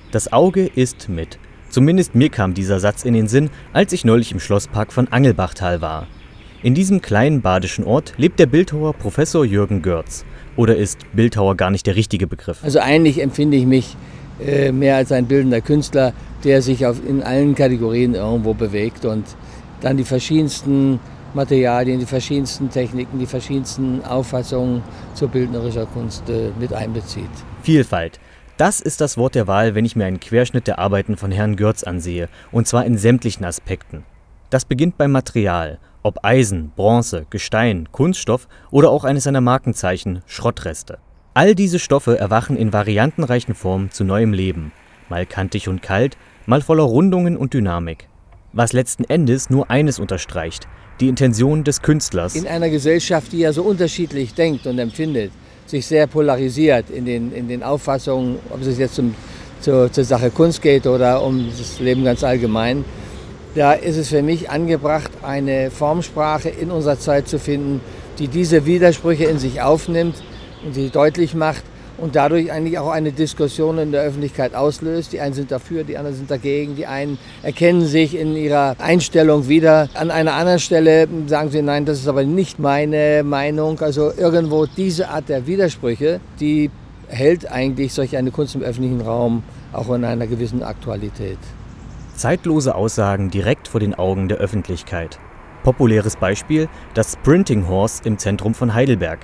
Das Auge isst mit. Zumindest mir kam dieser Satz in den Sinn, als ich neulich im Schlosspark von Angelbachtal war. In diesem kleinen badischen Ort lebt der Bildhauer Professor Jürgen Görz. Oder ist Bildhauer gar nicht der richtige Begriff? Also eigentlich empfinde ich mich mehr als ein bildender Künstler, der sich in allen Kategorien irgendwo bewegt und dann die verschiedensten Materialien, die verschiedensten Techniken, die verschiedensten Auffassungen zur bildnerischer Kunst mit einbezieht. Vielfalt. Das ist das Wort der Wahl, wenn ich mir einen Querschnitt der Arbeiten von Herrn Görz ansehe, und zwar in sämtlichen Aspekten. Das beginnt beim Material, ob Eisen, Bronze, Gestein, Kunststoff oder auch eines seiner Markenzeichen, Schrottreste. All diese Stoffe erwachen in variantenreichen Formen zu neuem Leben, mal kantig und kalt, mal voller Rundungen und Dynamik. Was letzten Endes nur eines unterstreicht, die Intention des Künstlers. In einer Gesellschaft, die ja so unterschiedlich denkt und empfindet, sich sehr polarisiert in den Auffassungen, ob es jetzt zur Sache Kunst geht oder um das Leben ganz allgemein. Da ist es für mich angebracht, eine Formsprache in unserer Zeit zu finden, die diese Widersprüche in sich aufnimmt und sie deutlich macht und dadurch eigentlich auch eine Diskussion in der Öffentlichkeit auslöst. Die einen sind dafür, die anderen sind dagegen, die einen erkennen sich in ihrer Einstellung wieder. An einer anderen Stelle sagen sie, nein, das ist aber nicht meine Meinung. Also irgendwo diese Art der Widersprüche, die hält eigentlich solch eine Kunst im öffentlichen Raum auch in einer gewissen Aktualität. Zeitlose Aussagen direkt vor den Augen der Öffentlichkeit. Populäres Beispiel, das Sprinting Horse im Zentrum von Heidelberg.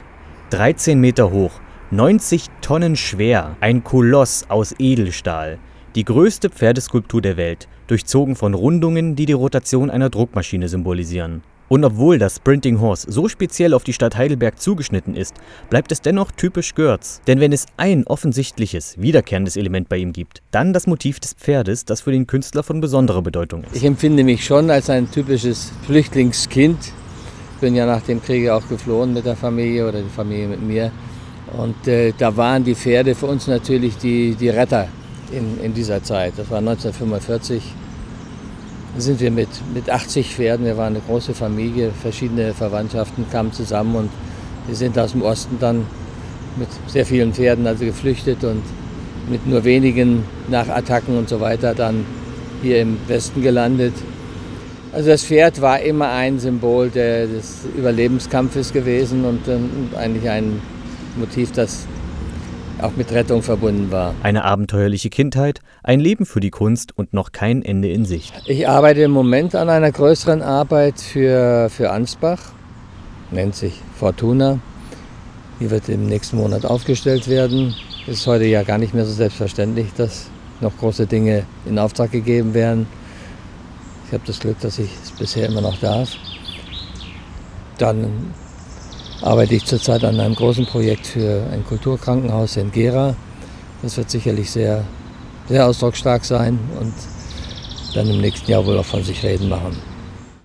13 Meter hoch, 90 Tonnen schwer, ein Koloss aus Edelstahl. Die größte Pferdeskulptur der Welt, durchzogen von Rundungen, die die Rotation einer Druckmaschine symbolisieren. Und obwohl das Sprinting Horse so speziell auf die Stadt Heidelberg zugeschnitten ist, bleibt es dennoch typisch Görz. Denn wenn es ein offensichtliches, wiederkehrendes Element bei ihm gibt, dann das Motiv des Pferdes, das für den Künstler von besonderer Bedeutung ist. Ich empfinde mich schon als ein typisches Flüchtlingskind. Ich bin ja nach dem Krieg auch geflohen mit der Familie oder die Familie mit mir. Und da waren die Pferde für uns natürlich die Retter in dieser Zeit. Das war 1945. Da sind wir mit 80 Pferden, wir waren eine große Familie, verschiedene Verwandtschaften kamen zusammen und wir sind aus dem Osten dann mit sehr vielen Pferden also geflüchtet und mit nur wenigen nach Attacken und so weiter dann hier im Westen gelandet. Also das Pferd war immer ein Symbol des Überlebenskampfes gewesen und eigentlich ein Motiv, das auch mit Rettung verbunden war. Eine abenteuerliche Kindheit, ein Leben für die Kunst und noch kein Ende in Sicht. Ich arbeite im Moment an einer größeren Arbeit für Ansbach, nennt sich Fortuna. Die wird im nächsten Monat aufgestellt werden. Es ist heute ja gar nicht mehr so selbstverständlich, dass noch große Dinge in Auftrag gegeben werden. Ich habe das Glück, dass ich es bisher immer noch darf. Dann arbeite ich zurzeit an einem großen Projekt für ein Kulturkrankenhaus in Gera. Das wird sicherlich sehr, sehr ausdrucksstark sein und dann im nächsten Jahr wohl auch von sich reden machen.